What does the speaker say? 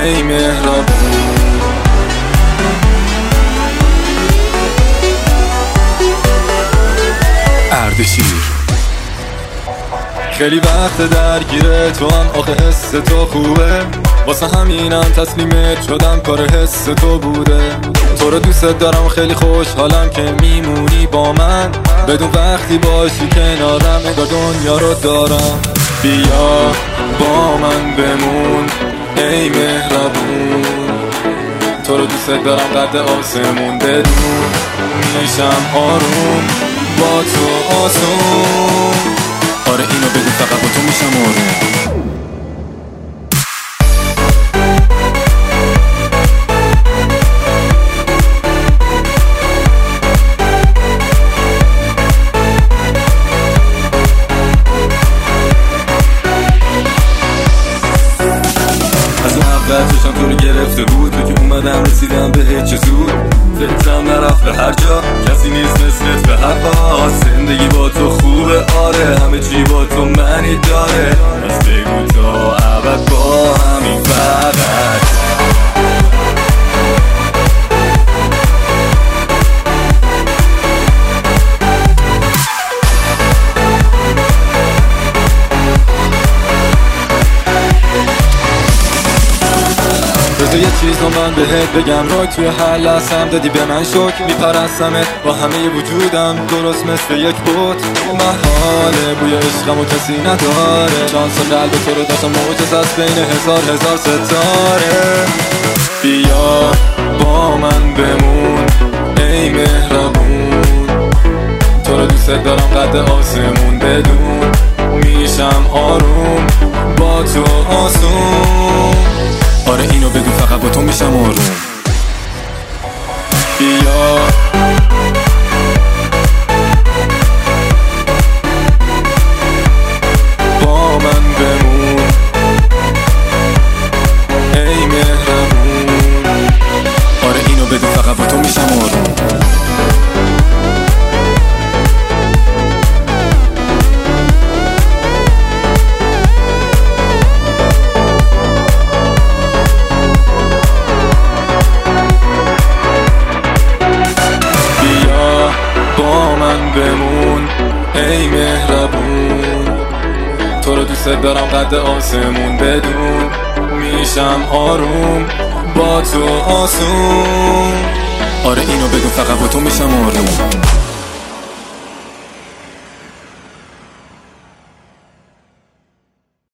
ای مهربون. اردشیر خیلی وقت درگیره تو هم آخه حس تو خوبه، واسه همینم تسلیمت شدم کار حس تو بوده. تو رو دوست دارم خیلی خوشحالم که میمونی با من، بدون وقتی باشی کنارم انگار دنیا رو دارم. بیا با من بمون ای مهربون، تو رو دوست دارم قد آسمون، بدون میشم آروم با تو آسون. آره اینو بگو فقط با تو میشم آروم. چشم تو رو گرفته بود، تو که اومدم رسیدم به هیچ زود. فکرم نرفت به هر جا، کسی نیست مثلت به هر باز. زندگی با تو خوبه آره، همه چی با تو معنی داره. پس بگو تا ابد با همین فقط. یه چیز رو من بهت بگم، رو توی هر لحظم دادی به من شکر. میپرستمت با همه وجودم درست مثل یک بوت. محاله بوی عشقم و کسی نداره، شانس قلب تو رو داشتم معجزه است بین هزار ستاره. بیا با من بمون ای مهربون، تو رو دوست دارم قد آسمون، بدون میشم آروم با تو آسون. آره اینو بگو فقط با تو میشم آروم. بیا با من بمون ای مهربون. آره اینو بگو فقط با تو میشم آروم. بمون ای مهربون، تو رو دوست دارم قد آسمون، بدون میشم آروم با تو آسون. آره اینو بگو فقط با تو میشم آروم.